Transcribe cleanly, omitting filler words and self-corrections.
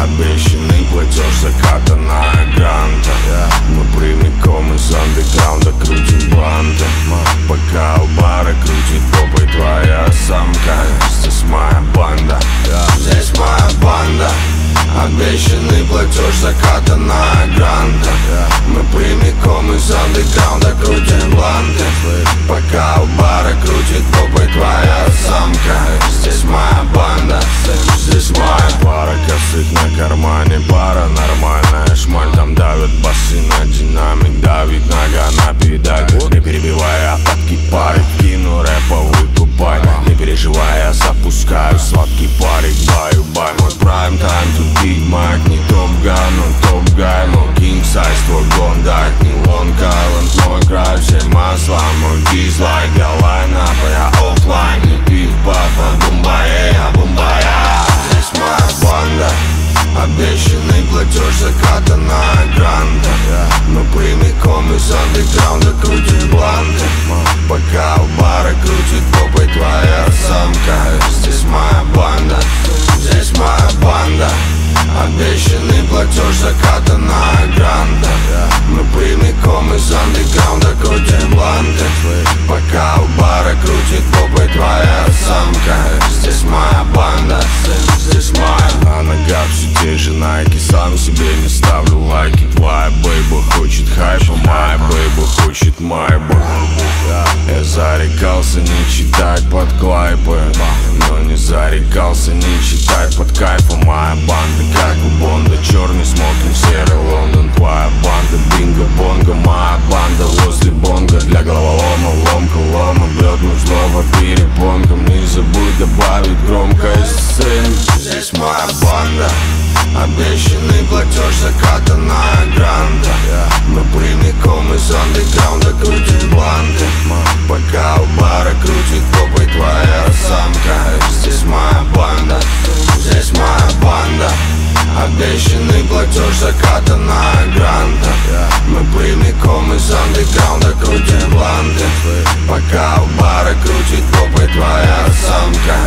Обещанный платеж, закатанная гранта. Мы прямиком из андеграунда крутим банты. Пока у бара крутит попой твоя самка. Здесь моя банда, здесь моя банда. Обещанный платеж, закатанная гранта. Мы прямиком из андеграунда крутим банты. Пока у бара крутит попой твоя самка. Здесь моя банда, здесь моя пара. Косых на кармане, пара нормальная шмаль. Там давят басы на динамик, давит нога на педаль. Не перебивая отпадки пары, кину рэповый тупай. Не переживай, я запускаю сладкий парик. Баю-бай, мой прайм тайм, тут Big Mac. Не топ-ган, но топ-гай. Мой king size, твой гондайк. Не Лонг Айленд, мой край. Все масла, мой дизлайк. Я лайнап, я оффлайн. Не пив-паф, а бумбая, я бумбая. Здесь моя банда. Обещанный платеж, закатанная гранта. Мы прямиком из андеграунда крутим бланты. Пока у бара крутит попой твоя самка. Здесь моя банда, здесь моя банда. Обещанный платеж, закатанная гранта. Мы прямиком из андеграунда крутим бланты. Пока у бара крутит попой твоя самка. Здесь моя банда, здесь моя. На ногах все те же найки, сам себе не ставлю лайки. Твоя бейба хочет хайпа, моя бейба хочет майба. Я зарекался не читать под клайпы, но не зарекался не читать под кайфом. Моя банда как у Бонда, черный смокинг, серый Лондон. Твоя банда бинго-бонго, моя банда возле бонга. Для головолома ломка лома, бьет нужного перепонком. Не забудь добавить громкость сцен. Здесь моя банда. Обещанный платеж, закатанная гранта. Мы прямиком из андеграунда крутим бланты. Пока у бара крутит попой твоя самка. Здесь моя банда, здесь моя банда. Обещанный платеж, закатанная гранта. Мы прямиком из андеграунда крутим бланты. Пока у бара крутит попой твоя самка.